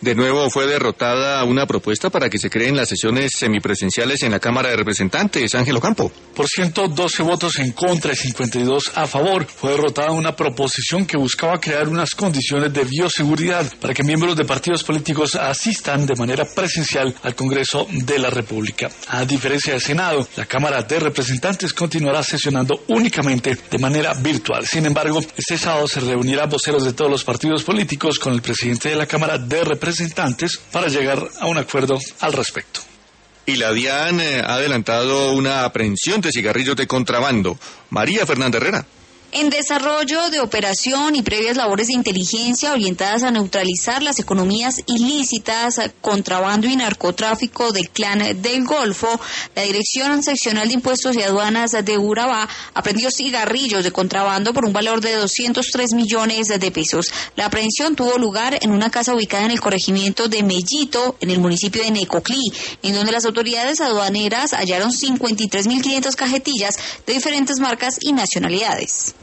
De nuevo fue derrotada una propuesta para que se creen las sesiones semipresenciales en la Cámara de Representantes. Ángel Ocampo. Por 112 votos en contra y 52 a favor, fue derrotada una proposición que buscaba crear unas condiciones de bioseguridad para que miembros de partidos políticos asistan de manera presencial al Congreso de la República. A diferencia del Senado, la Cámara de Representantes continuará sesionando únicamente de manera virtual. Sin embargo, este sábado se reunirán voceros de todos los partidos políticos con el presidente de la Cámara de Representantes para llegar a un acuerdo al respecto. Y la DIAN ha adelantado una aprehensión de cigarrillos de contrabando. María Fernanda Herrera. En desarrollo de operación y previas labores de inteligencia orientadas a neutralizar las economías ilícitas, contrabando y narcotráfico del Clan del Golfo, la Dirección Seccional de Impuestos y Aduanas de Urabá aprehendió cigarrillos de contrabando por un valor de 203 millones de pesos. La aprehensión tuvo lugar en una casa ubicada en el corregimiento de Mellito, en el municipio de Necoclí, en donde las autoridades aduaneras hallaron 53.500 cajetillas de diferentes marcas y nacionalidades.